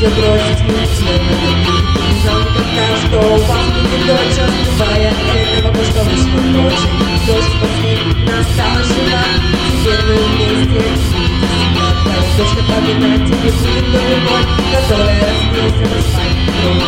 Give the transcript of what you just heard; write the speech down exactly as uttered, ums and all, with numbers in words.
Можно бросить ключи на руки. Знал никогда, что у вас будет дочь. Открывая это, вопрос, что вышло ночью. Дочь после настала жива. Теперь мы вместе. Твоя дочка поминать тебе будет новый год, которая распелся на свадьбе.